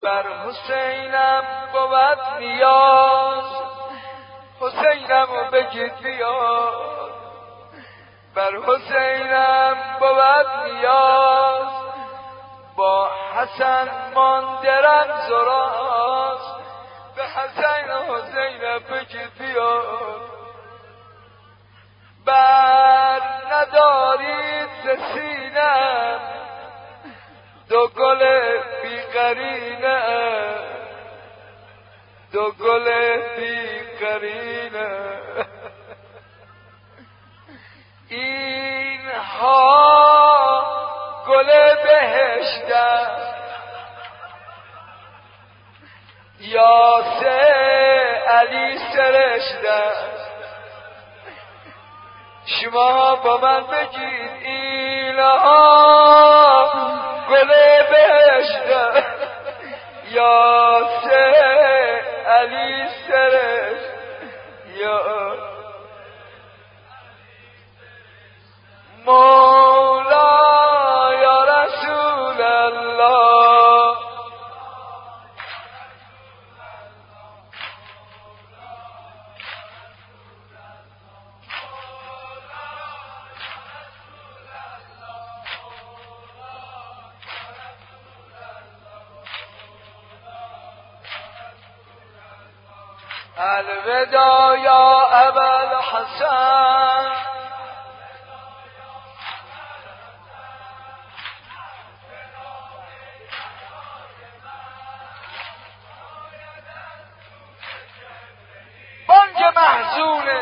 بر حسینم بود نیاز، حسینم بگید بیاد. بر حسینم بود نیاز، با حسن مانده رمز و راز. به حسین و حسین بگید بیاد. بر ندارید ز سینم دو گل بیقرینه، دو گل بیقرینه. اینها گل بهشتن، یاسر علی سرشتن. شما با من بگید اینها گل بهشتن، یاسر علی سرشتن. مولا یا رسول الله، الوداع یا ابوالحسن، بانگ محزونه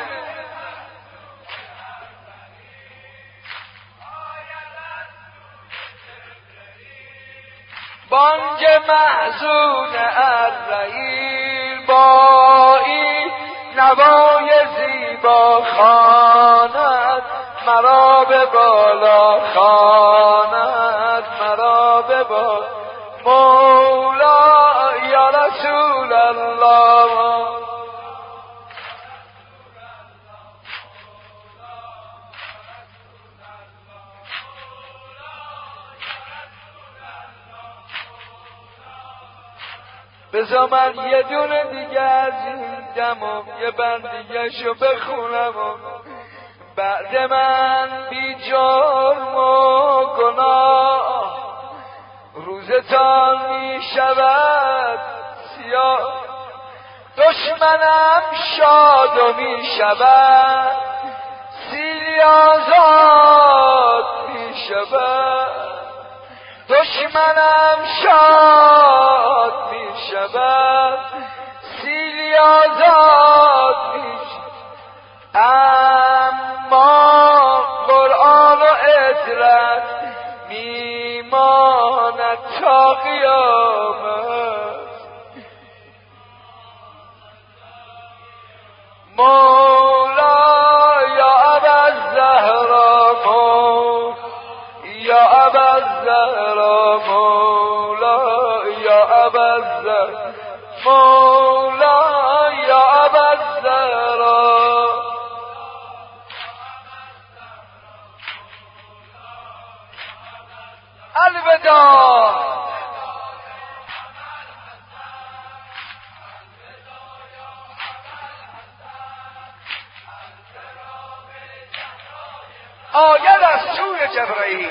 بانگ محزون الرحیل، با این نوای زیبا خواند مرا به بالا، خواند مرا به بالا. مولا یا رسول الله، بذار من یه دونه دیگه از این دمو یه بند دیگه شو بخونم و بعد من بی جرم و گناه روزتان می شود سیاه. دشمنم شاد و می شود سیلی آزاد می شود. دشمنم شاد می شود سیلی آزاد می شود. اما قرآن و عطرت می ماند تا قیامت. مولا یا ابوالزهرا، یا ابوالزهرا، مولا یا ابوالزهرا، مولا یا ابوالزهرا. الوداع. آید از سوی جبرئیل،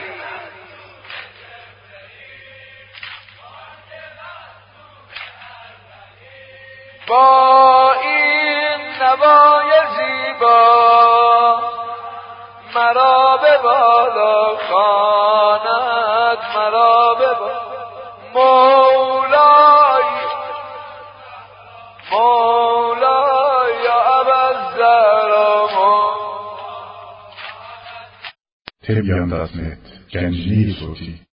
با این نوای زیبا مرا به بالا خواند مرا به بالا. مولای مولای ابوالزهرا. تبیان.net گنجینه صوتی